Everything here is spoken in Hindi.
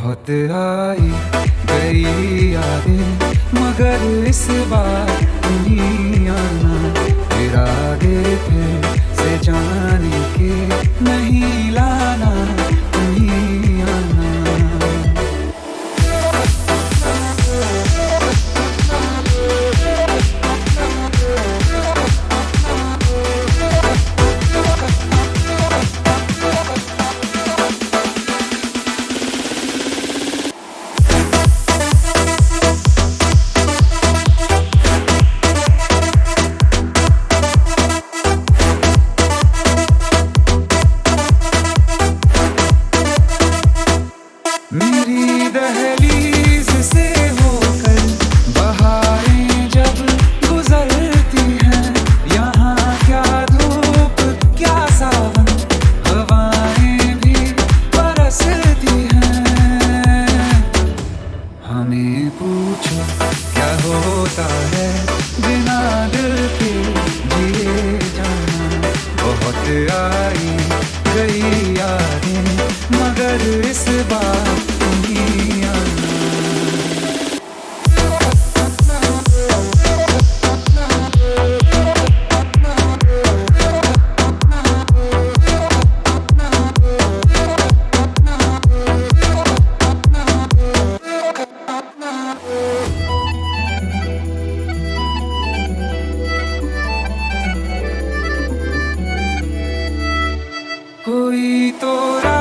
बहुत आई गई यादें, मगर इस बार नहीं आना। इरादे फिर से जाने के नहीं लाना, नहीं आना। मेरी दहलीज से होकर बहारें जब गुजरती हैं, यहाँ क्या धूप क्या सावन, हवाएं भी बरसती हैं। हमें पूछो क्या होता है बिना दिल के जिए जाना। बहुत आई गई यादें, मगर इस बार नहीं आना। कोई तो